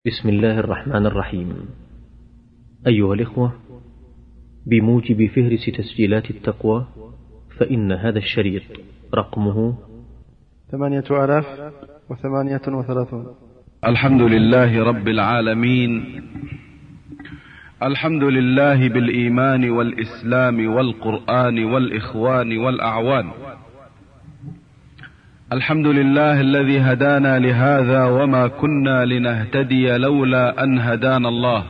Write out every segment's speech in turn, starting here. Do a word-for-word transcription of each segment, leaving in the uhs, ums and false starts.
بسم الله الرحمن الرحيم. أيها الإخوة، بموجب فهرس تسجيلات التقوى فإن هذا الشريط رقمه ثمانية آلاف وثمانية وثلاثون. الحمد لله رب العالمين، الحمد لله بالإيمان والإسلام والقرآن والإخوان والأعوان، الحمد لله الذي هدانا لهذا وما كنا لنهتدي لولا أن هدانا الله.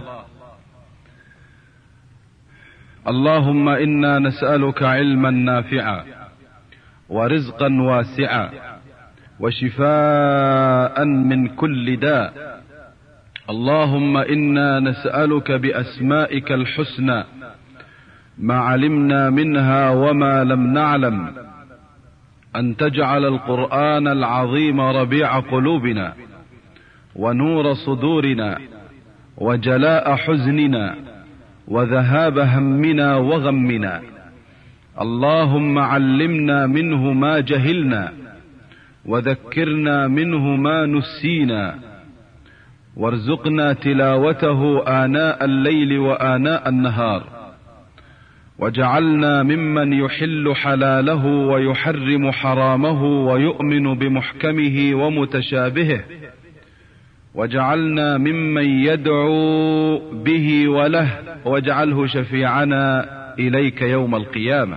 اللهم إنا نسألك علما نافعا ورزقا واسعا وشفاء من كل داء. اللهم إنا نسألك بأسمائك الحسنى ما علمنا منها وما لم نعلم أن تجعل القرآن العظيم ربيع قلوبنا ونور صدورنا وجلاء حزننا وذهاب همنا وغمنا. اللهم علمنا منه ما جهلنا وذكرنا منه ما نسينا، وارزقنا تلاوته آناء الليل وآناء النهار، وجعلنا ممن يحل حلاله ويحرم حرامه ويؤمن بمحكمه ومتشابهه، وجعلنا ممن يدعو به وله، واجعله شفيعنا إليك يوم القيامة.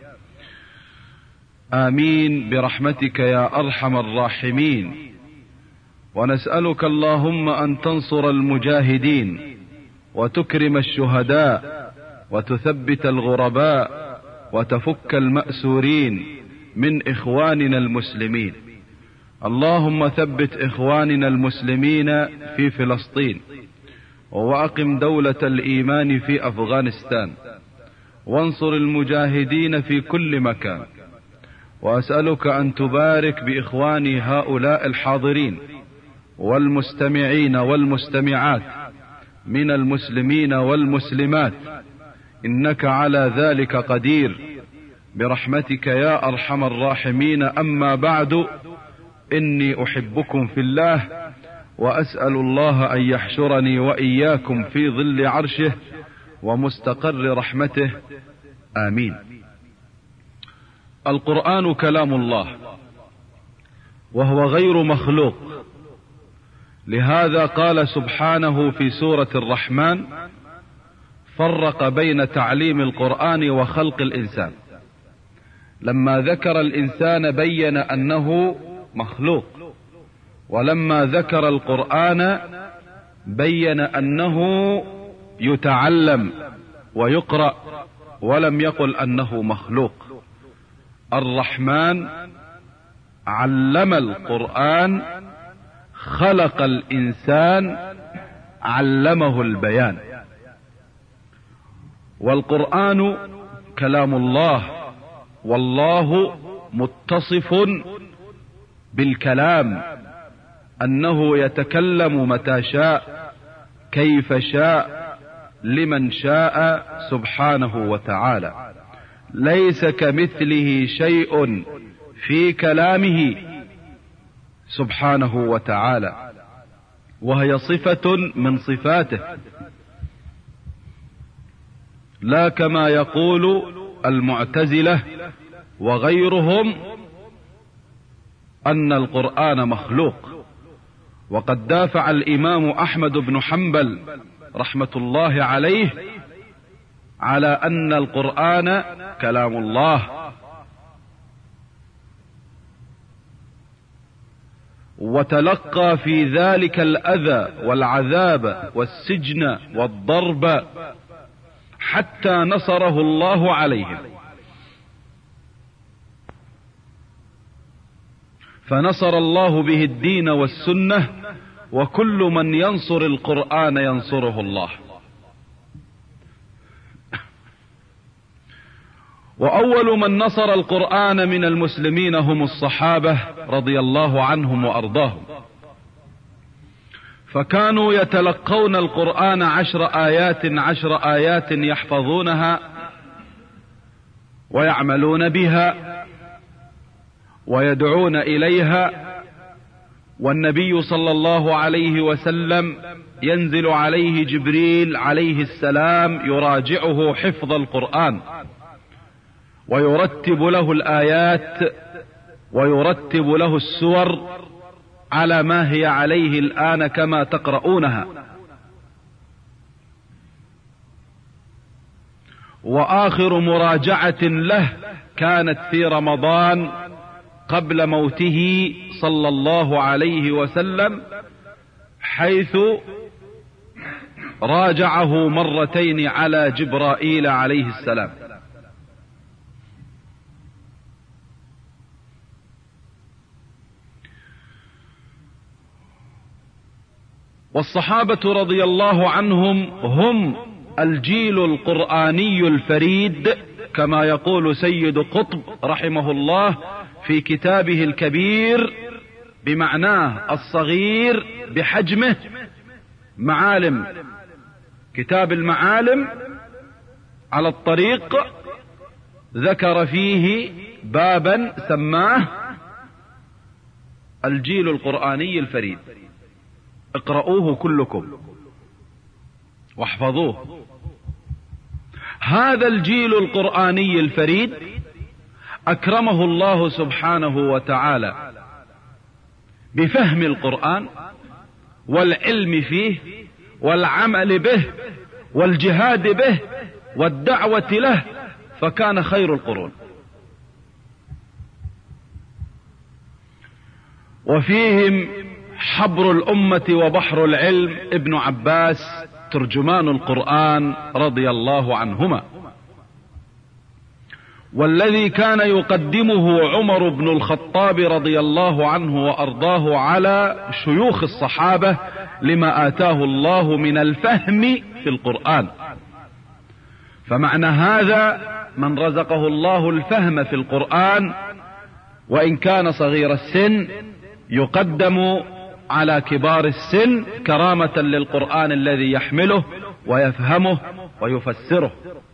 آمين برحمتك يا أرحم الراحمين. ونسألك اللهم أن تنصر المجاهدين وتكرم الشهداء وتثبت الغرباء وتفك المأسورين من إخواننا المسلمين. اللهم ثبت إخواننا المسلمين في فلسطين، وأقم دولة الإيمان في أفغانستان، وانصر المجاهدين في كل مكان. وأسألك أن تبارك بإخواني هؤلاء الحاضرين والمستمعين والمستمعات من المسلمين والمسلمات، إنك على ذلك قدير برحمتك يا أرحم الراحمين. أما بعد، إني أحبكم في الله، وأسأل الله أن يحشرني وإياكم في ظل عرشه ومستقر رحمته، آمين. القرآن كلام الله وهو غير مخلوق، لهذا قال سبحانه في سورة الرحمن: فرق بين تعليم القرآن وخلق الإنسان. لما ذكر الإنسان بين أنه مخلوق، ولما ذكر القرآن بين أنه يتعلم ويقرأ، ولم يقل أنه مخلوق. الرحمن علم القرآن، خلق الإنسان، علمه البيان. والقرآن كلام الله، والله متصف بالكلام، أنه يتكلم متى شاء كيف شاء لمن شاء سبحانه وتعالى. ليس كمثله شيء في كلامه سبحانه وتعالى، وهي صفة من صفاته، لا كما يقول المعتزلة وغيرهم أن القرآن مخلوق. وقد دافع الإمام أحمد بن حنبل رحمة الله عليه على أن القرآن كلام الله، وتلقى في ذلك الأذى والعذاب والسجن والضرب حتى نصره الله عليهم. فنصر الله به الدين والسنة، وكل من ينصر القرآن ينصره الله. وأول من نصر القرآن من المسلمين هم الصحابة رضي الله عنهم وأرضاهم، فكانوا يتلقون القرآن عشر آيات عشر آيات يحفظونها ويعملون بها ويدعون إليها والنبي صلى الله عليه وسلم ينزل عليه جبريل عليه السلام يراجعه حفظ القرآن ويرتب له الآيات ويرتب له السور على ما هي عليه الآن كما تقرؤونها. وآخر مراجعة له كانت في رمضان قبل موته صلى الله عليه وسلم، حيث راجعه مرتين على جبرائيل عليه السلام. والصحابة رضي الله عنهم هم الجيل القرآني الفريد، كما يقول سيد قطب رحمه الله في كتابه الكبير بمعناه الصغير بحجمه، معالم، كتاب المعالم على الطريق، ذكر فيه بابا سماه الجيل القرآني الفريد. اقرؤوه كلكم واحفظوه. هذا الجيل القرآني الفريد أكرمه الله سبحانه وتعالى بفهم القرآن والعلم فيه والعمل به والجهاد به والدعوة له، فكان خير القرون. وفيهم حبر الأمة وبحر العلم ابن عباس ترجمان القرآن رضي الله عنهما، والذي كان يقدمه عمر بن الخطاب رضي الله عنه وأرضاه على شيوخ الصحابة لما آتاه الله من الفهم في القرآن. فمعنى هذا من رزقه الله الفهم في القرآن وإن كان صغير السن يقدم على كبار السن كرامة للقرآن الذي يحمله ويفهمه ويفسره.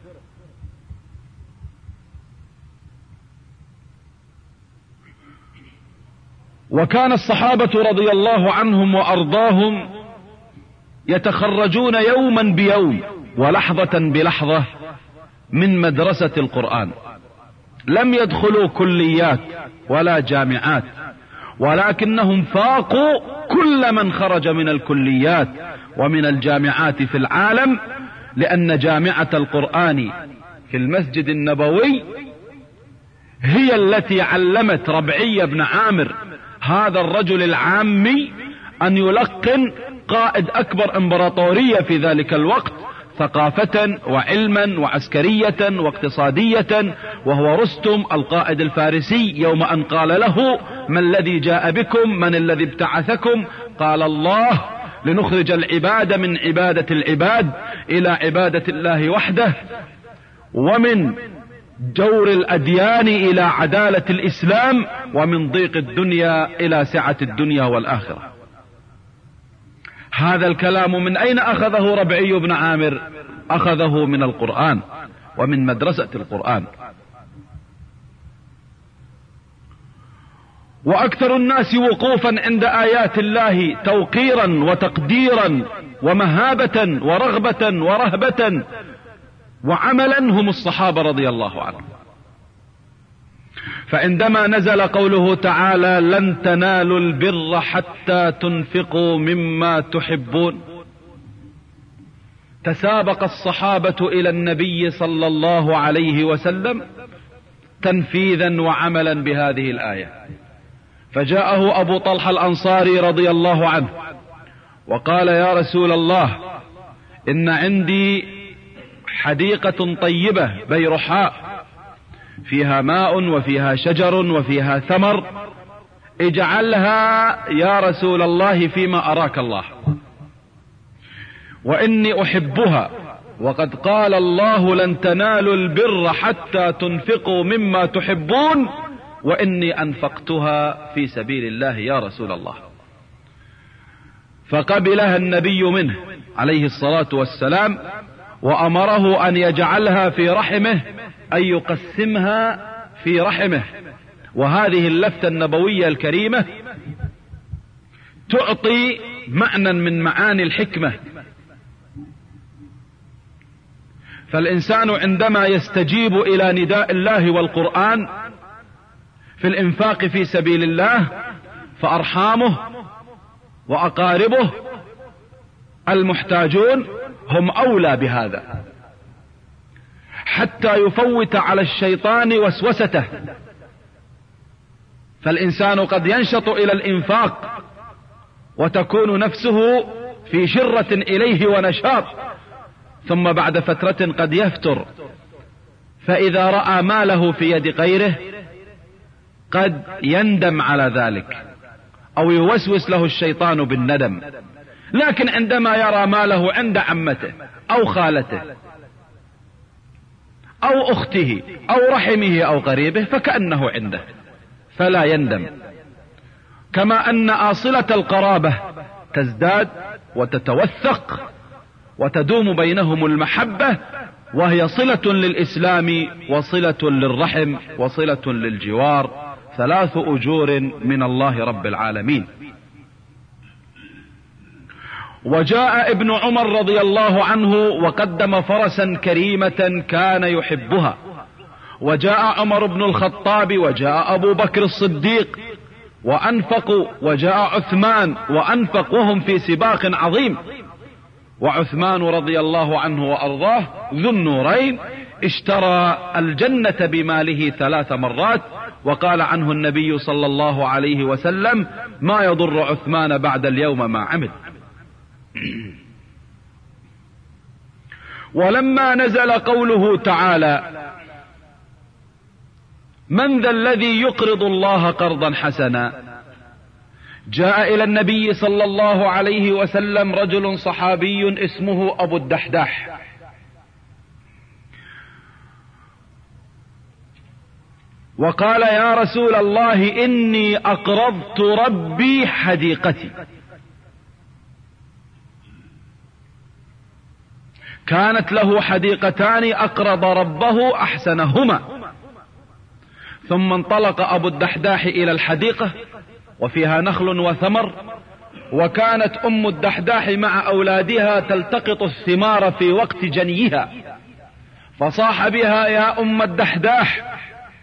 وكان الصحابة رضي الله عنهم وأرضاهم يتخرجون يوما بيوم ولحظة بلحظة من مدرسة القرآن. لم يدخلوا كليات ولا جامعات، ولكنهم فاقوا كل من خرج من الكليات ومن الجامعات في العالم، لأن جامعة القرآن في المسجد النبوي هي التي علمت ربعي بن عامر هذا الرجل العامي أن يلقن قائد أكبر إمبراطورية في ذلك الوقت ثقافة وعلما وعسكرية واقتصادية، وهو رستم القائد الفارسي. يوم أن قال له: ما الذي جاء بكم؟ من الذي ابتعثكم؟ قال: الله، لنخرج العباد من عبادة العباد إلى عبادة الله وحده، ومن جور الأديان إلى عدالة الإسلام، ومن ضيق الدنيا إلى سعة الدنيا والآخرة. هذا الكلام من أين أخذه ربعي بن عامر؟ أخذه من القرآن ومن مدرسة القرآن. وأكثر الناس وقوفا عند آيات الله توقيرا وتقديرا ومهابة ورغبة ورهبة وعملا هم الصحابة رضي الله عنهم. فعندما نزل قوله تعالى: لن تنالوا البر حتى تنفقوا مما تحبون، تسابق الصحابة إلى النبي صلى الله عليه وسلم تنفيذا وعملا بهذه الآية. فجاءه أبو طلحة الأنصاري رضي الله عنه وقال: يا رسول الله، إن عندي حديقة طيبة بيرحاء فيها ماء وفيها شجر وفيها ثمر، اجعلها يا رسول الله فيما أراك الله، وإني أحبها، وقد قال الله: لن تنالوا البر حتى تنفقوا مما تحبون، وإني أنفقتها في سبيل الله يا رسول الله. فقبلها النبي منه عليه الصلاة والسلام، وأمره أن يجعلها في رحمه، أن يقسمها في رحمه. وهذه اللفتة النبوية الكريمة تعطي معنى من معاني الحكمة. فالإنسان عندما يستجيب إلى نداء الله والقرآن في الإنفاق في سبيل الله، فأرحامه وأقاربه المحتاجون هم أولى بهذا، حتى يفوت على الشيطان وسوسته. فالإنسان قد ينشط إلى الإنفاق وتكون نفسه في شرة إليه ونشاط، ثم بعد فترة قد يفتر، فإذا رأى ماله في يد غيره قد يندم على ذلك أو يوسوس له الشيطان بالندم. لكن عندما يرى ماله عند عمته أو خالته أو أخته أو رحمه أو قريبه فكأنه عنده، فلا يندم. كما أن آصلة القرابة تزداد وتتوثق وتدوم بينهم المحبة، وهي صلة للإسلام وصلة للرحم وصلة للجوار، ثلاث أجور من الله رب العالمين. وجاء ابن عمر رضي الله عنه وقدم فرسا كريمة كان يحبها، وجاء عمر بن الخطاب وجاء أبو بكر الصديق وأنفقوا، وجاء عثمان وأنفق، وهم في سباق عظيم. وعثمان رضي الله عنه وأرضاه ذو النورين اشترى الجنة بماله ثلاث مرات، وقال عنه النبي صلى الله عليه وسلم: ما يضر عثمان بعد اليوم ما عمل. ولما نزل قوله تعالى: من ذا الذي يقرض الله قرضا حسنا، جاء إلى النبي صلى الله عليه وسلم رجل صحابي اسمه أبو الدحداح، وقال: يا رسول الله، إني أقرضت ربي حديقتي. كانت له حديقتان أقرض ربه أحسنهما. ثم انطلق أبو الدحداح إلى الحديقة وفيها نخل وثمر، وكانت أم الدحداح مع أولادها تلتقط الثمار في وقت جنيها، فصاح بها: يا أم الدحداح،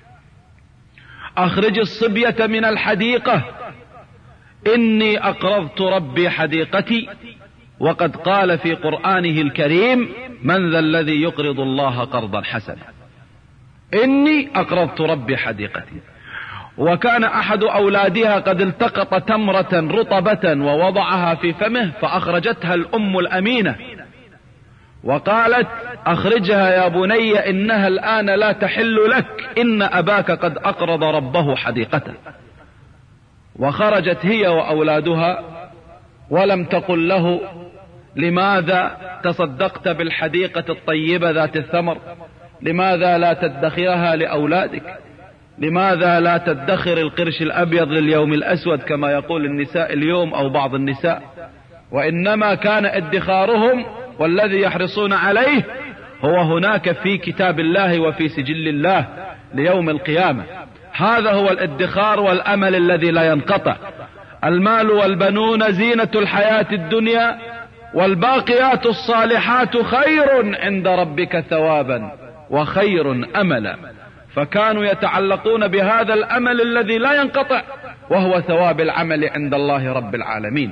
أخرج الصبية من الحديقة، إني أقرضت ربي حديقتي، وقد قال في قرآنه الكريم: من ذا الذي يقرض الله قرضا حسنا. إني أقرضت ربي حديقتي. وكان أحد أولادها قد التقط تمرة رطبة ووضعها في فمه، فأخرجتها الأم الأمينة وقالت: أخرجها يا بني، إنها الآن لا تحل لك، إن أباك قد أقرض ربه حديقته. وخرجت هي وأولادها ولم تقل له: لماذا تصدقت بالحديقة الطيبة ذات الثمر؟ لماذا لا تدخرها لأولادك؟ لماذا لا تدخر القرش الأبيض لليوم الأسود كما يقول النساء اليوم أو بعض النساء؟ وإنما كان ادخارهم والذي يحرصون عليه هو هناك في كتاب الله وفي سجل الله ليوم القيامة. هذا هو الادخار والأمل الذي لا ينقطع. المال والبنون زينة الحياة الدنيا، والباقيات الصالحات خير عند ربك ثوابا وخير أملا. فكانوا يتعلقون بهذا الأمل الذي لا ينقطع، وهو ثواب العمل عند الله رب العالمين.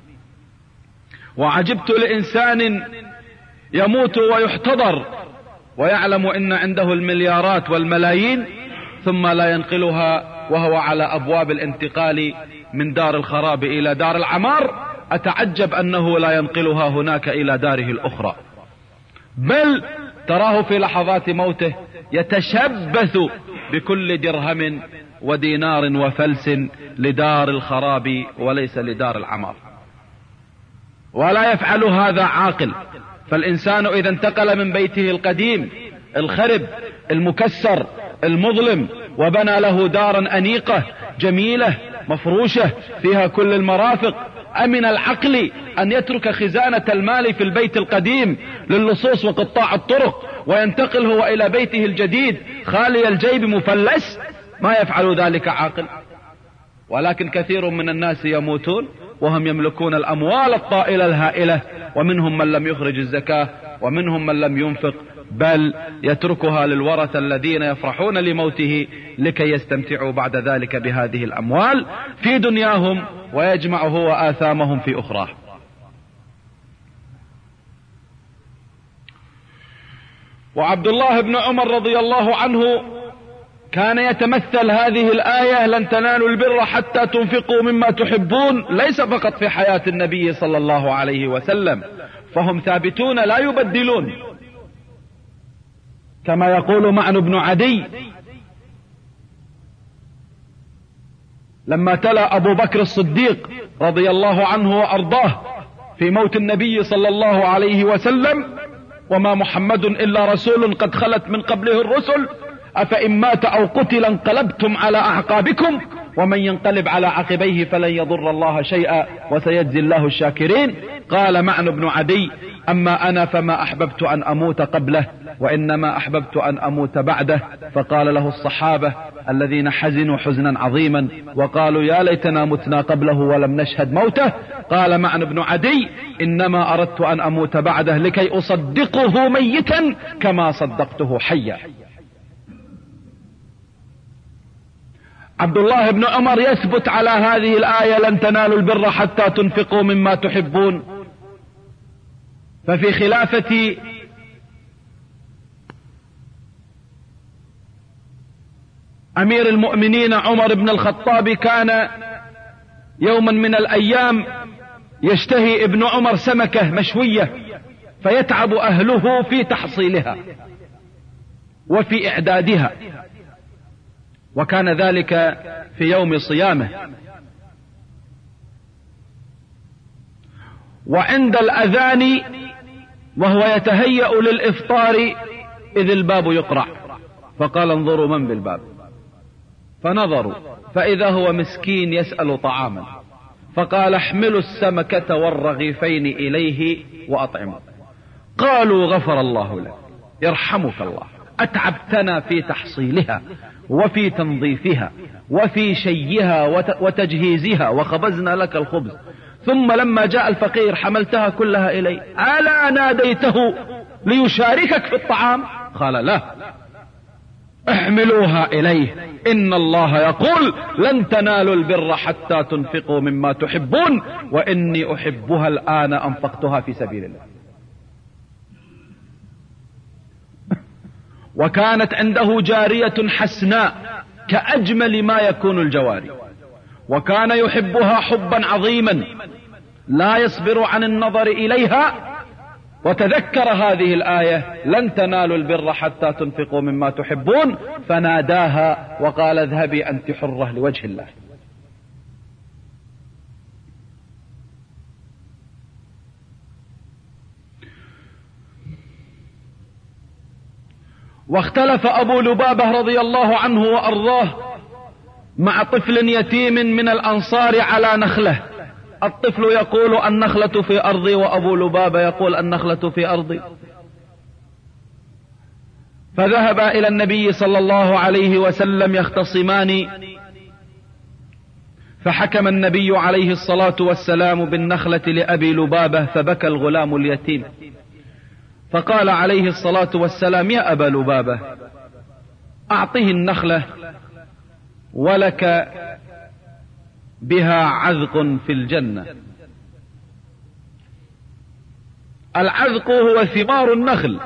وعجبت لإنسان يموت ويحتضر ويعلم أن عنده المليارات والملايين، ثم لا ينقلها وهو على أبواب الانتقال من دار الخراب إلى دار العمار. أتعجب أنه لا ينقلها هناك إلى داره الأخرى، بل تراه في لحظات موته يتشبث بكل درهم ودينار وفلس لدار الخراب وليس لدار العمار. ولا يفعل هذا عاقل. فالإنسان إذا انتقل من بيته القديم الخرب المكسر المظلم وبنى له دارا أنيقة جميلة مفروشة فيها كل المرافق، أمن العقل أن يترك خزانة المال في البيت القديم للصوص وقطاع الطرق وينتقل هو إلى بيته الجديد خالي الجيب مفلس؟ ما يفعل ذلك عاقل. ولكن كثير من الناس يموتون وهم يملكون الأموال الطائلة الهائلة، ومنهم من لم يخرج الزكاة، ومنهم من لم ينفق، بل يتركها للورثة الذين يفرحون لموته لكي يستمتعوا بعد ذلك بهذه الأموال في دنياهم، ويجمع هو آثامهم في أخرى. وعبد الله بن عمر رضي الله عنه كان يتمثل هذه الآية لن تنالوا البر حتى تنفقوا مما تحبون ليس فقط في حياة النبي صلى الله عليه وسلم، فهم ثابتون لا يبدلون، كما يقول معن بن عدي لما تلا أبو بكر الصديق رضي الله عنه وأرضاه في موت النبي صلى الله عليه وسلم: وما محمد إلا رسول قد خلت من قبله الرسل أفإن مات أو قتل انقلبتم على أعقابكم ومن ينقلب على عقبيه فلن يضر الله شيئا وسيجزي الله الشاكرين. قال معن بن عدي: أما أنا فما أحببت أن أموت قبله وإنما أحببت أن أموت بعده. فقال له الصحابة الذين حزنوا حزنا عظيما وقالوا: يا ليتنا متنا قبله ولم نشهد موته. قال معن بن عدي: إنما أردت أن أموت بعده لكي أصدقه ميتا كما صدقته حيا. عبد الله بن عمر يثبت على هذه الآية: لن تنالوا البر حتى تنفقوا مما تحبون. ففي خلافة أمير المؤمنين عمر بن الخطاب كان يوما من الأيام يشتهي ابن عمر سمكة مشوية، فيتعب أهله في تحصيلها وفي إعدادها، وكان ذلك في يوم صيامه. وعند الأذان وهو يتهيأ للإفطار إذ الباب يقرع، فقال: انظروا من بالباب. فنظروا فإذا هو مسكين يسأل طعاما، فقال: احملوا السمكة والرغيفين إليه وأطعموا. قالوا: غفر الله لك، يرحمك الله، أتعبتنا في تحصيلها وفي تنظيفها وفي شيها وتجهيزها وخبزنا لك الخبز، ثم لما جاء الفقير حملتها كلها إليه، ألا ناديته ليشاركك في الطعام؟ قال: لا، احملوها إليه، إن الله يقول: لن تنالوا البر حتى تنفقوا مما تحبون وإني أحبها الآن أنفقتها في سبيل الله. وكانت عنده جارية حسناء كأجمل ما يكون الجواري، وكان يحبها حبا عظيما لا يصبر عن النظر إليها، وتذكر هذه الآية: لن تنالوا البر حتى تنفقوا مما تحبون، فناداها وقال: اذهبي أنت حرة لوجه الله. واختلف أبو لبابة رضي الله عنه وأرضاه مع طفل يتيم من الأنصار على نخلة. الطفل يقول: النخلة في أرضي، وأبو لبابة يقول: النخلة في أرضي. فذهب إلى النبي صلى الله عليه وسلم يختصمان، فحكم النبي عليه الصلاة والسلام بالنخلة لأبي لبابة، فبكى الغلام اليتيم. فقال عليه الصلاة والسلام: يا أبا لبابة، أعطه النخلة ولك بها عذق في الجنة. العذق هو ثمار النخل،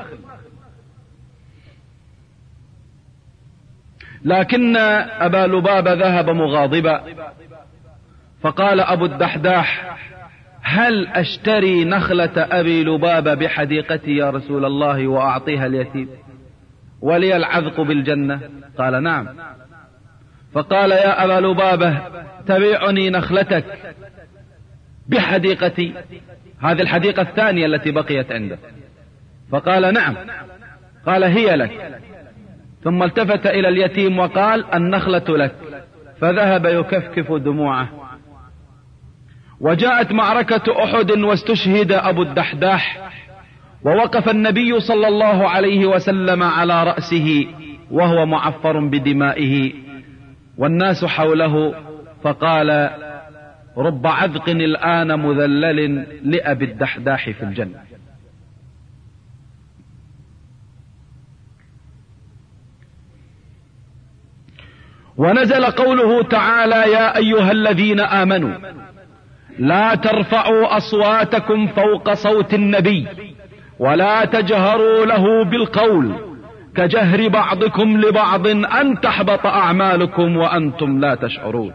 لكن أبا لبابة ذهب مغاضبا، فقال أبو الدحداح: هل أشتري نخلة أبي لبابة بحديقتي يا رسول الله وأعطيها اليتيم ولي العذق بالجنة؟ قال: نعم. فقال: يا أبا لبابة، تبيعني نخلتك بحديقتي، هذه الحديقة الثانية التي بقيت عنده. فقال: نعم. قال: هي لك. ثم التفت إلى اليتيم وقال: النخلة لك. فذهب يكفكف دموعه. وجاءت معركة أحد واستشهد أبو الدحداح، ووقف النبي صلى الله عليه وسلم على رأسه وهو معفر بدمائه والناس حوله، فقال: رب عذق الآن مذلل لأبي الدحداح في الجنة. ونزل قوله تعالى: يا أيها الذين آمنوا لا ترفعوا أصواتكم فوق صوت النبي ولا تجهروا له بالقول كجهر بعضكم لبعض أن تحبط أعمالكم وأنتم لا تشعرون.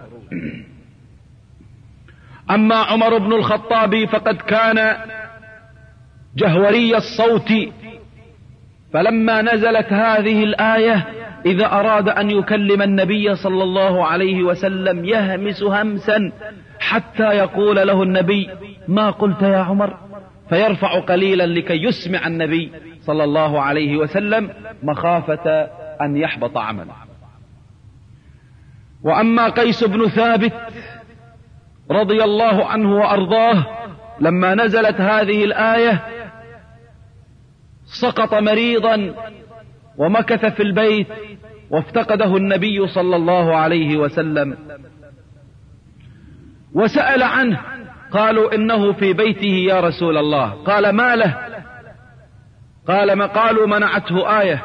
أما عمر بن الخطاب فقد كان جهوري الصوت، فلما نزلت هذه الآية إذا أراد أن يكلم النبي صلى الله عليه وسلم يهمس همسا حتى يقول له النبي: ما قلت يا عمر؟ فيرفع قليلا لكي يسمع النبي صلى الله عليه وسلم مخافة أن يحبط عمله. وأما قيس بن ثابت رضي الله عنه وأرضاه لما نزلت هذه الآية سقط مريضا ومكث في البيت وافتقده النبي صلى الله عليه وسلم وسأل عنه، قالوا إنه في بيته يا رسول الله. قال: ما له؟ قال: ما قالوا منعته آية.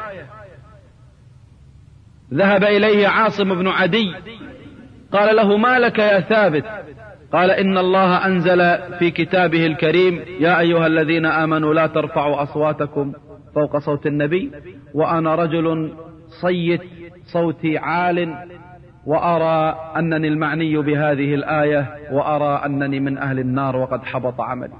ذهب إليه عاصم بن عدي قال له: ما لك يا ثابت؟ قال: إن الله أنزل في كتابه الكريم: يا أيها الذين آمنوا لا ترفعوا أصواتكم فوق صوت النبي، وأنا رجل صيت صوتي عال، وأرى أنني المعني بهذه الآية، وأرى أنني من أهل النار وقد حبط عملي.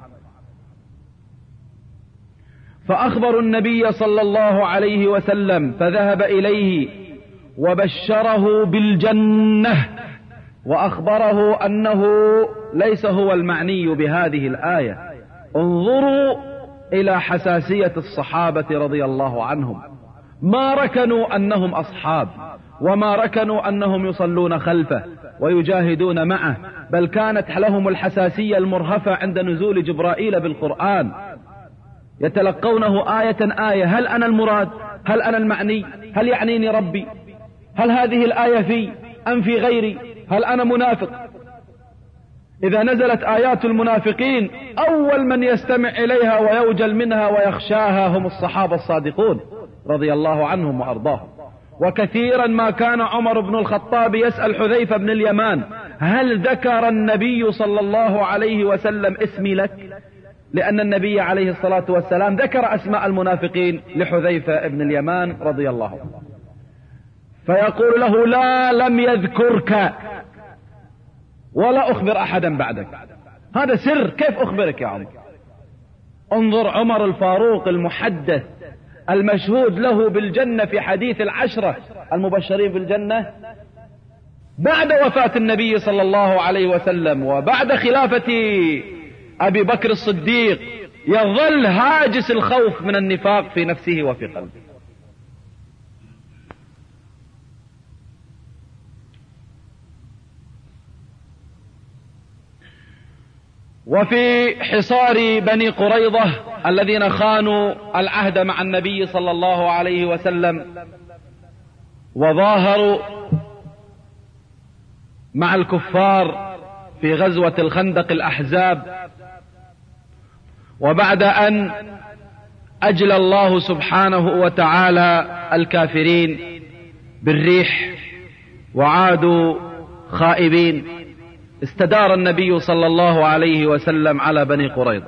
فأخبروا النبي صلى الله عليه وسلم، فذهب إليه وبشره بالجنة وأخبره أنه ليس هو المعني بهذه الآية. انظروا إلى حساسية الصحابة رضي الله عنهم، ما ركنوا أنهم أصحاب، وما ركنوا أنهم يصلون خلفه ويجاهدون معه، بل كانت لهم الحساسية المرهفة عند نزول جبرائيل بالقرآن، يتلقونه آية آية: هل أنا المراد؟ هل أنا المعني؟ هل يعنيني ربي؟ هل هذه الآية في أم في غيري؟ هل أنا منافق؟ إذا نزلت آيات المنافقين أول من يستمع إليها ويوجل منها ويخشاها هم الصحابة الصادقون رضي الله عنهم وأرضاهم. وكثيرا ما كان عمر بن الخطاب يسأل حذيفة بن اليمان: هل ذكر النبي صلى الله عليه وسلم اسمي لك؟ لأن النبي عليه الصلاة والسلام ذكر أسماء المنافقين لحذيفة بن اليمان رضي الله عنه، فيقول له: لا، لم يذكرك ولا أخبر أحدا بعدك. هذا سر، كيف أخبرك يا عمر؟ انظر عمر الفاروق المحدث المشهود له بالجنة في حديث العشرة المبشرين بالجنة، بعد وفاة النبي صلى الله عليه وسلم وبعد خلافة أبي بكر الصديق يظل هاجس الخوف من النفاق في نفسه وفي قلبه. وفي حصار بني قريظة الذين خانوا العهد مع النبي صلى الله عليه وسلم وظاهروا مع الكفار في غزوة الخندق الأحزاب، وبعد أن أجلى الله سبحانه وتعالى الكافرين بالريح وعادوا خائبين، استدار النبي صلى الله عليه وسلم على بني قريظة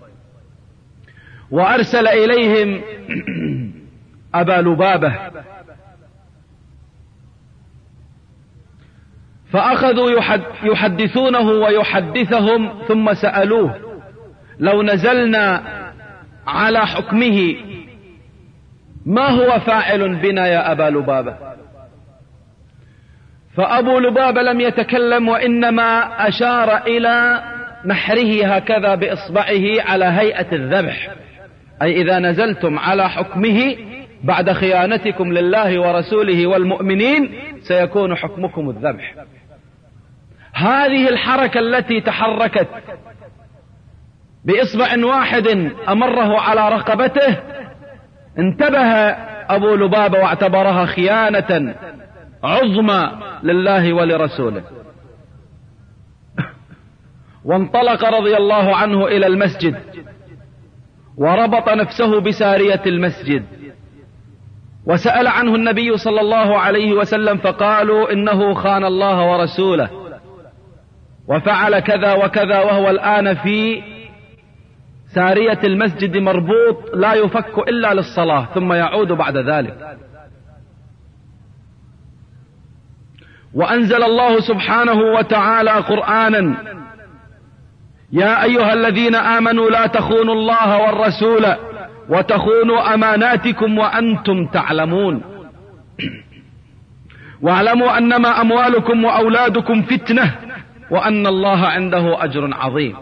وأرسل إليهم أبا لبابة، فأخذوا يحدثونه ويحدثهم، ثم سألوه: لو نزلنا على حكمه ما هو فاعل بنا يا أبا لبابة؟ فأبو لبابة لم يتكلم، وإنما أشار إلى نحره هكذا بإصبعه على هيئة الذبح، أي إذا نزلتم على حكمه بعد خيانتكم لله ورسوله والمؤمنين سيكون حكمكم الذبح. هذه الحركة التي تحركت بإصبع واحد أمره على رقبته انتبه أبو لبابة واعتبرها خيانة عظمى لله ولرسوله. وانطلق رضي الله عنه إلى المسجد وربط نفسه بسارية المسجد، وسأل عنه النبي صلى الله عليه وسلم فقالوا إنه خان الله ورسوله وفعل كذا وكذا، وهو الآن في سارية المسجد مربوط لا يفك إلا للصلاة ثم يعود بعد ذلك. وأنزل الله سبحانه وتعالى قرآنا: يا أيها الذين آمنوا لا تخونوا الله والرسول وتخونوا أماناتكم وأنتم تعلمون، واعلموا أنما أموالكم وأولادكم فتنة وأن الله عنده أجر عظيم.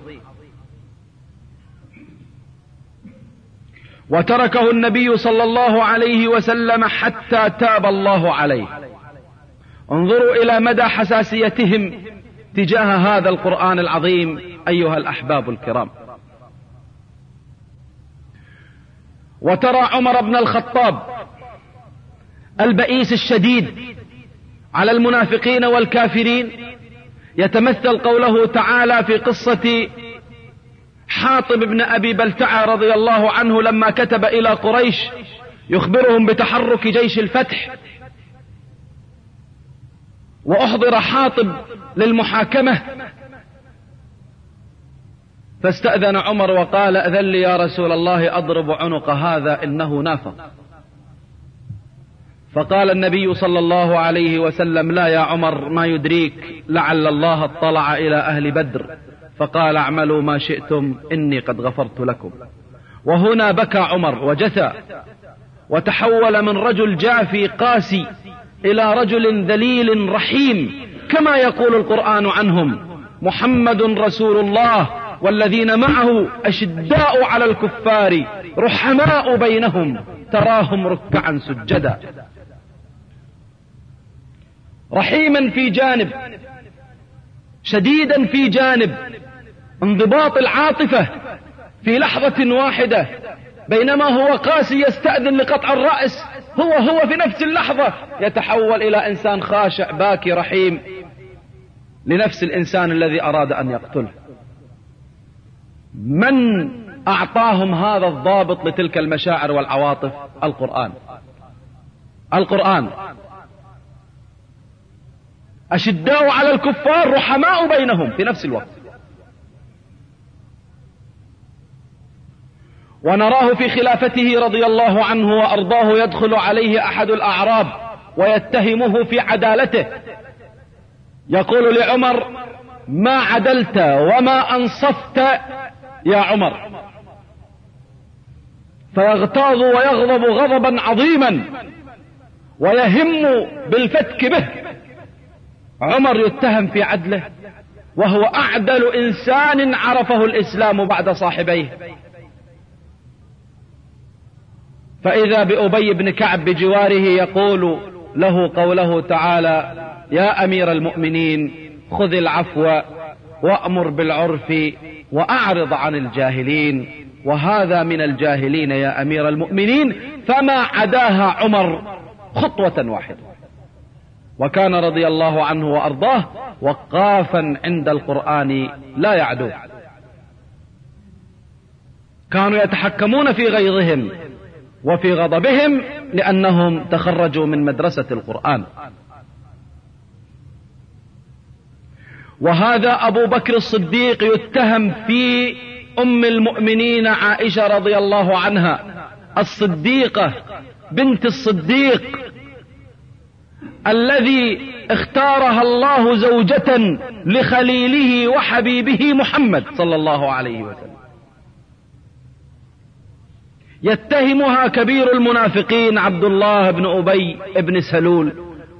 وتركه النبي صلى الله عليه وسلم حتى تاب الله عليه. انظروا إلى مدى حساسيتهم تجاه هذا القرآن العظيم أيها الأحباب الكرام. وترى عمر بن الخطاب البئيس الشديد على المنافقين والكافرين يتمثل قوله تعالى في قصة حاطب بن أبي بلتعة رضي الله عنه لما كتب إلى قريش يخبرهم بتحرك جيش الفتح، وأحضر حاطب للمحاكمة، فاستأذن عمر وقال: أذن لي يا رسول الله أضرب عنق هذا إنه نافق. فقال النبي صلى الله عليه وسلم: لا يا عمر، ما يدريك لعل الله اطلع إلى أهل بدر فقال: اعملوا ما شئتم إني قد غفرت لكم. وهنا بكى عمر وجثى وتحول من رجل جافي قاسي إلى رجل ذليل رحيم، كما يقول القرآن عنهم: محمد رسول الله والذين معه أشداء على الكفار رحماء بينهم تراهم ركعا سجدا. رحيما في جانب، شديدا في جانب، انضباط العاطفة في لحظة واحدة، بينما هو قاسي يستأذن لقطع الرأس، هو هو في نفس اللحظة يتحول إلى إنسان خاشع باكي رحيم لنفس الإنسان الذي أراد أن يقتله. من أعطاهم هذا الضابط لتلك المشاعر والعواطف؟ القرآن. القرآن: أشداء على الكفار رحماء بينهم في نفس الوقت. ونراه في خلافته رضي الله عنه وأرضاه يدخل عليه أحد الأعراب ويتهمه في عدالته، يقول لعمر: ما عدلت وما أنصفت يا عمر، فيغتاظ ويغضب غضبا عظيما ويهم بالفتك به. عمر يتهم في عدله وهو أعدل إنسان عرفه الإسلام بعد صاحبيه. فإذا بأبي بن كعب بجواره يقول له قوله تعالى: يا أمير المؤمنين خذ العفو وأمر بالعرف وأعرض عن الجاهلين، وهذا من الجاهلين يا أمير المؤمنين، فما عداها عمر خطوة واحدة. وكان رضي الله عنه وأرضاه وقافا عند القرآن لا يعدو. كانوا يتحكمون في غيظهم وفي غضبهم لأنهم تخرجوا من مدرسة القرآن. وهذا أبو بكر الصديق يتهم في أم المؤمنين عائشة رضي الله عنها، الصديقة بنت الصديق الذي اختارها الله زوجة لخليله وحبيبه محمد صلى الله عليه وسلم. يتهمها كبير المنافقين عبد الله بن أبي بن سلول،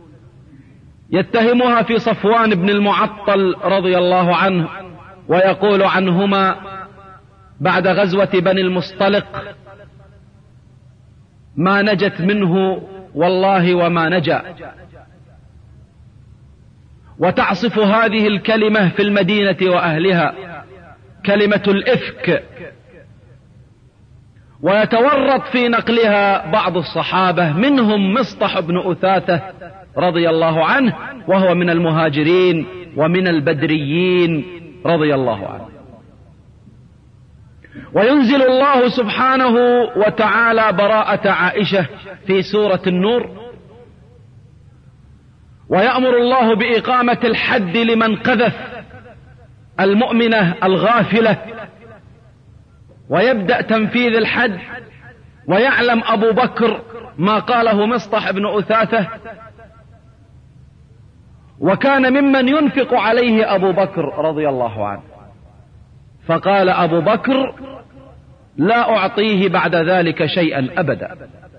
يتهمها في صفوان بن المعطل رضي الله عنه، ويقول عنهما بعد غزوة بني المصطلق: ما نجت منه والله وما نجا. وتعصف هذه الكلمة في المدينة وأهلها كلمة الإفك، ويتورط في نقلها بعض الصحابة منهم مصطح بن أثاثة رضي الله عنه، وهو من المهاجرين ومن البدريين رضي الله عنه. وينزل الله سبحانه وتعالى براءة عائشة في سورة النور، ويأمر الله بإقامة الحد لمن قذف المؤمنة الغافلة، ويبدأ تنفيذ الحد. ويعلم أبو بكر ما قاله مصطح بن أثاثة، وكان ممن ينفق عليه أبو بكر رضي الله عنه، فقال أبو بكر: لا أعطيه بعد ذلك شيئا أبدا،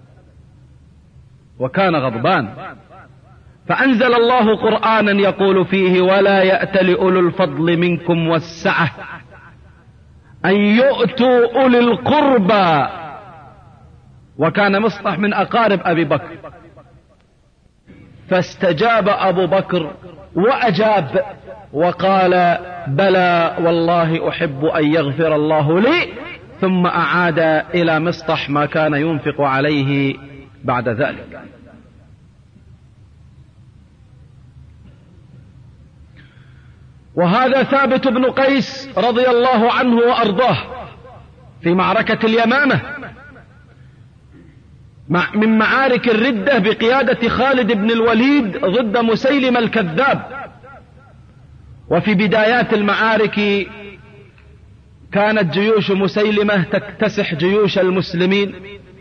وكان غضبان. فأنزل الله قرآنا يقول فيه: ولا يأتل أولو الفضل منكم والسعة أن يؤتوا أولي القربى. وكان مصطح من أقارب أبي بكر، فاستجاب أبو بكر وأجاب وقال: بلى والله أحب أن يغفر الله لي. ثم أعاد إلى مصطح ما كان ينفق عليه بعد ذلك. وهذا ثابت بن قيس رضي الله عنه وأرضاه في معركة اليمامة من معارك الردة بقيادة خالد بن الوليد ضد مسيلمة الكذاب. وفي بدايات المعارك كانت جيوش مسيلمة تكتسح جيوش المسلمين،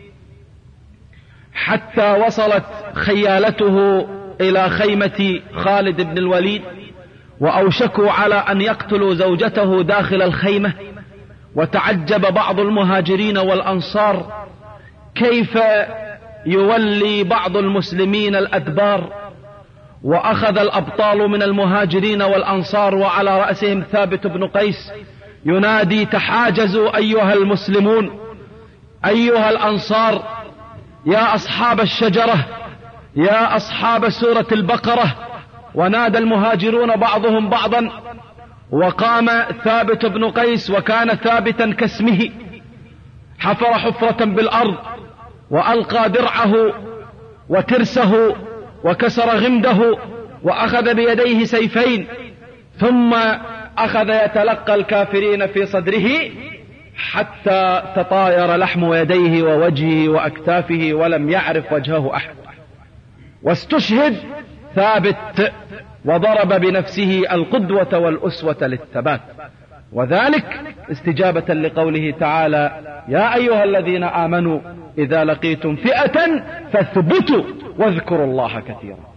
حتى وصلت خيالته إلى خيمة خالد بن الوليد، وأوشكوا على أن يقتلوا زوجته داخل الخيمة. وتعجب بعض المهاجرين والأنصار كيف يولي بعض المسلمين الأدبار، وأخذ الأبطال من المهاجرين والأنصار وعلى رأسهم ثابت بن قيس ينادي: تحاجزوا أيها المسلمون، أيها الأنصار، يا أصحاب الشجرة، يا أصحاب سورة البقرة. ونادى المهاجرون بعضهم بعضا، وقام ثابت بن قيس وكان ثابتا كاسمه، حفر حفرة بالأرض وألقى درعه وترسه وكسر غمده، وأخذ بيديه سيفين، ثم أخذ يتلقى الكافرين في صدره حتى تطاير لحم يديه ووجهه وأكتافه ولم يعرف وجهه أحد. واستشهد ثابت وضرب بنفسه القدوة والأسوة للثبات، وذلك استجابة لقوله تعالى: يا أيها الذين آمنوا إذا لقيتم فئة فاثبتوا واذكروا الله كثيرا.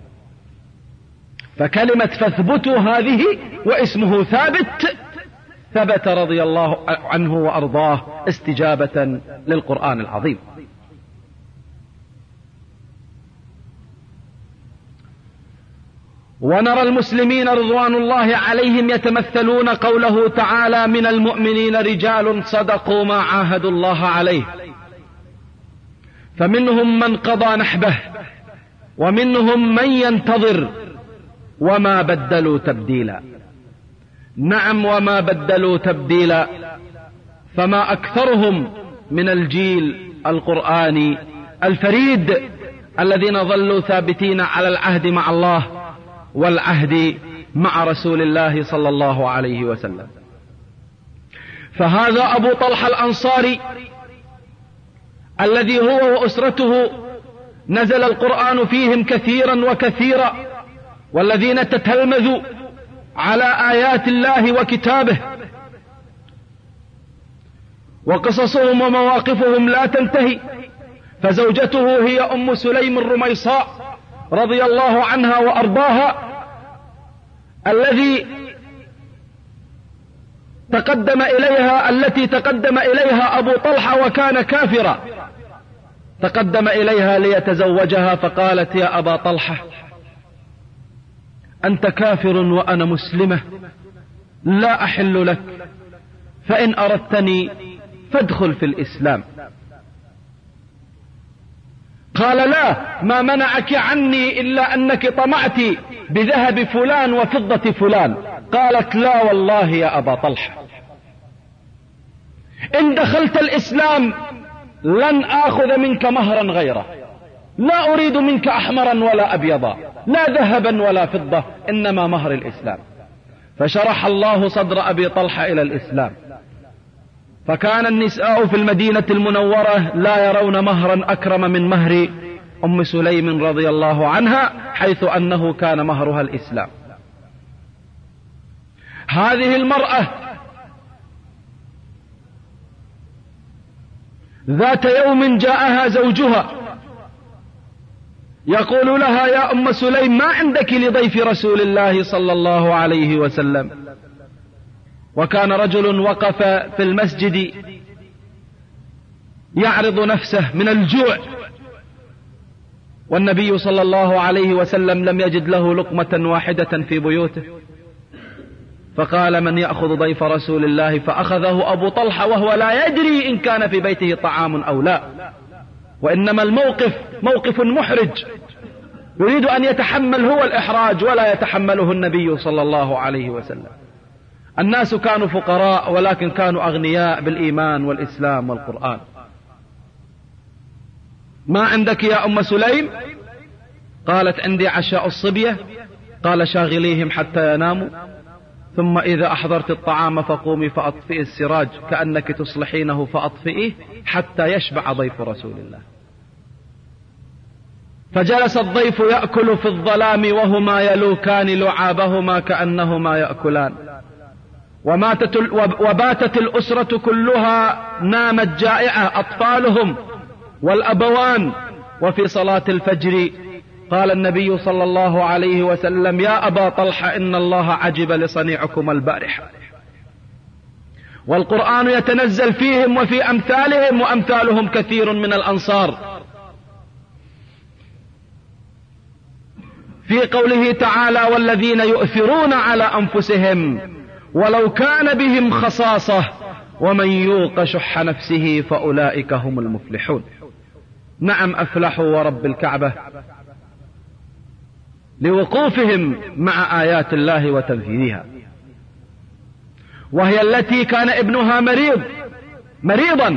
فكلمة فاثبتوا هذه واسمه ثابت ثبت رضي الله عنه وأرضاه استجابة للقرآن العظيم. ونرى المسلمين رضوان الله عليهم يتمثلون قوله تعالى: من المؤمنين رجال صدقوا ما عاهدوا الله عليه، فمنهم من قضى نحبه ومنهم من ينتظر وما بدلوا تبديلا. نعم، وما بدلوا تبديلا، فما أكثرهم من الجيل القرآني الفريد الذين ظلوا ثابتين على العهد مع الله والعهد مع رسول الله صلى الله عليه وسلم. فهذا أبو طلحة الأنصاري الذي هو وأسرته نزل القرآن فيهم كثيرا وكثيرا، والذين تتلمذوا على آيات الله وكتابه، وقصصهم ومواقفهم لا تنتهي. فزوجته هي أم سليم الرميصاء رضي الله عنها وأرضاها، الذي تقدم إليها التي تقدم إليها أبو طلحة وكان كافرا، تقدم إليها ليتزوجها، فقالت: يا أبا طلحة، أنت كافر وأنا مسلمة، لا أحل لك، فإن أردتني فادخل في الإسلام. قال: لا، ما منعك عني إلا أنك طمعت بذهب فلان وفضة فلان. قالت: لا والله يا أبا طلحة، إن دخلت الإسلام لن آخذ منك مهرا غيره، لا أريد منك أحمرا ولا أبيضا، لا ذهبا ولا فضة، إنما مهر الإسلام. فشرح الله صدر أبي طلحة إلى الإسلام، فكان النساء في المدينة المنورة لا يرون مهرا أكرم من مهر أم سليم رضي الله عنها، حيث أنه كان مهرها الإسلام. هذه المرأة ذات يوم جاءها زوجها يقول لها: يا أم سليم، ما عندك لضيف رسول الله صلى الله عليه وسلم؟ وكان رجل وقف في المسجد يعرض نفسه من الجوع، والنبي صلى الله عليه وسلم لم يجد له لقمة واحدة في بيوته، فقال: من يأخذ ضيف رسول الله؟ فأخذه أبو طلحة وهو لا يدري إن كان في بيته طعام أو لا، وإنما الموقف موقف محرج، يريد أن يتحمل هو الإحراج ولا يتحمله النبي صلى الله عليه وسلم. الناس كانوا فقراء ولكن كانوا أغنياء بالإيمان والإسلام والقرآن. ما عندك يا أم سليم؟ قالت: عندي عشاء الصبية. قال: شاغليهم حتى يناموا، ثم إذا أحضرت الطعام فقومي فأطفئي السراج كأنك تصلحينه فأطفئيه حتى يشبع ضيف رسول الله. فجلس الضيف يأكل في الظلام وهما يلوكان لعابهما كأنهما يأكلان، وماتت وباتت الأسرة كلها نامت جائعة، أطفالهم والأبوان. وفي صلاة الفجر قال النبي صلى الله عليه وسلم: يا أبا طلحة، إن الله عجب لصنيعكما البارحة. والقرآن يتنزل فيهم وفي أمثالهم، وأمثالهم كثير من الأنصار، في قوله تعالى: والذين يؤثرون على أنفسهم ولو كان بهم خصاصة ومن يوق شح نفسه فأولئك هم المفلحون. نعم، أفلحوا ورب الكعبة لوقوفهم مع آيات الله وتنفيذها، وهي التي كان ابنها مريض مريضا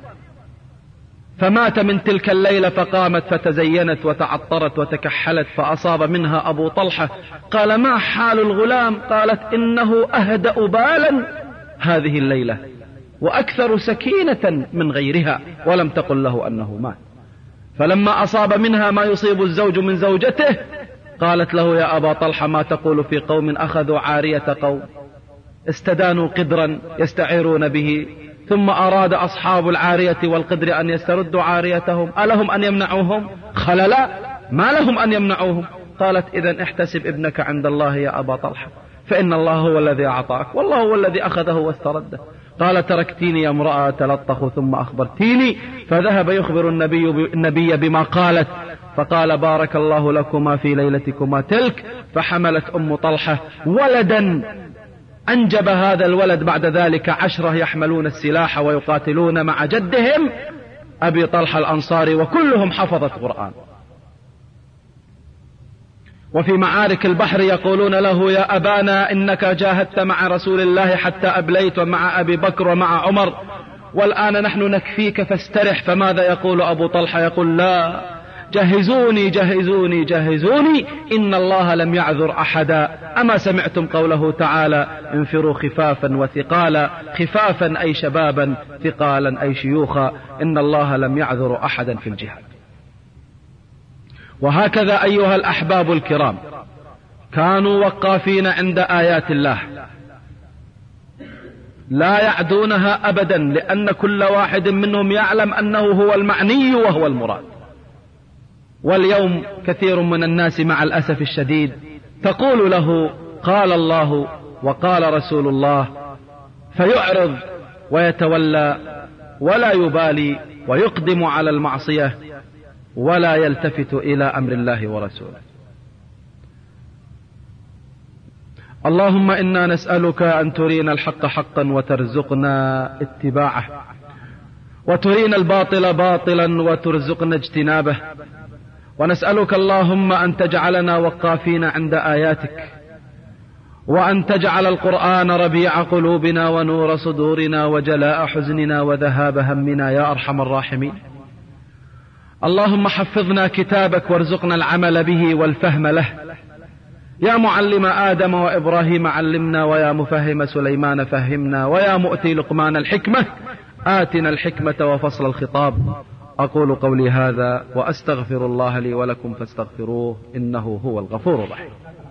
فمات من تلك الليلة، فقامت فتزينت وتعطرت وتكحلت، فأصاب منها أبو طلحة. قال: ما حال الغلام؟ قالت: إنه أهدأ بالا هذه الليلة وأكثر سكينة من غيرها، ولم تقل له أنه مات. فلما أصاب منها ما يصيب الزوج من زوجته قالت له: يا أبا طلحة، ما تقول في قوم أخذوا عارية قوم استدانوا قدرا يستعيرون به، ثم أراد أصحاب العارية والقدر أن يستردوا عاريتهم، ألهم أن يمنعوهم؟ قال: لا، ما لهم أن يمنعوهم. قالت: إذن احتسب ابنك عند الله يا أبا طلحة، فإن الله هو الذي أعطاك والله هو الذي أخذه واسترده. قال: تركتيني يا امرأة تلطخ ثم أخبرتيني. فذهب يخبر النبي, النبي بما قالت، فقال: بارك الله لكما في ليلتكما تلك. فحملت أم طلحة ولدا، أنجب هذا الولد بعد ذلك عشرة يحملون السلاح ويقاتلون مع جدهم أبي طلحة الأنصاري، وكلهم حفظة قرآن. وفي معارك البحر يقولون له: يا أبانا، إنك جاهدت مع رسول الله حتى أبليت، ومع أبي بكر ومع عمر، والآن نحن نكفيك فاسترح. فماذا يقول أبو طلحة؟ يقول: لا، جهزوني جهزوني جهزوني، إن الله لم يعذر أحدا. أما سمعتم قوله تعالى: انفروا خفافا وثقالا؟ خفافا أي شبابا، ثقالا أي شيوخا، إن الله لم يعذر أحدا في الجهاد. وهكذا أيها الأحباب الكرام، كانوا وقافين عند آيات الله لا يعدونها أبدا، لأن كل واحد منهم يعلم أنه هو المعني وهو المراد. واليوم كثير من الناس مع الأسف الشديد تقول له: قال الله وقال رسول الله، فيعرض ويتولى ولا يبالي ويقدم على المعصية ولا يلتفت إلى أمر الله ورسوله. اللهم إنا نسألك أن ترينا الحق حقا وترزقنا اتباعه، وترينا الباطل باطلا وترزقنا اجتنابه. ونسألك اللهم أن تجعلنا وقافين عند آياتك، وأن تجعل القرآن ربيع قلوبنا ونور صدورنا وجلاء حزننا وذهاب همنا يا أرحم الراحمين. اللهم حفظنا كتابك وارزقنا العمل به والفهم له، يا معلم آدم وإبراهيم علمنا، ويا مفهم سليمان فهمنا، ويا مؤتي لقمان الحكمة آتنا الحكمة وفصل الخطاب. أقول قولي هذا وأستغفر الله لي ولكم فاستغفروه إنه هو الغفور الرحيم.